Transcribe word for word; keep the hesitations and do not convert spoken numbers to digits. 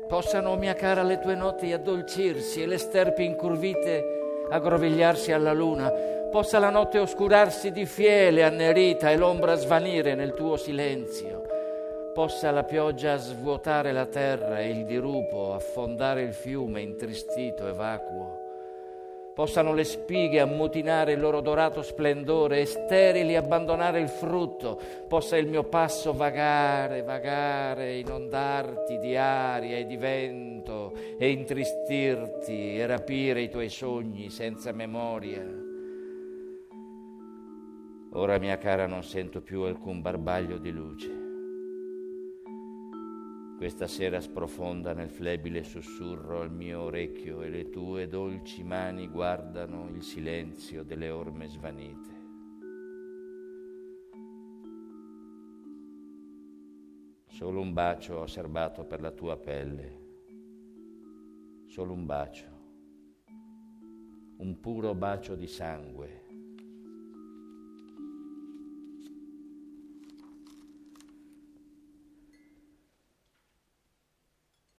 Possano, mia cara, le tue notti addolcirsi e le sterpi incurvite aggrovigliarsi alla luna. Possa la notte oscurarsi di fiele annerita e l'ombra svanire nel tuo silenzio. Possa la pioggia svuotare la terra e il dirupo affondare il fiume intristito e vacuo. Possano le spighe ammutinare il loro dorato splendore e sterili abbandonare il frutto. Possa il mio passo vagare, vagare, inondarti di aria e di vento e intristirti e rapire i tuoi sogni senza memoria. Ora, mia cara, non sento più alcun barbaglio di luce. Questa sera sprofonda nel flebile sussurro al mio orecchio e le tue dolci mani guardano il silenzio delle orme svanite. Solo un bacio ho serbato per la tua pelle, solo un bacio, un puro bacio di sangue.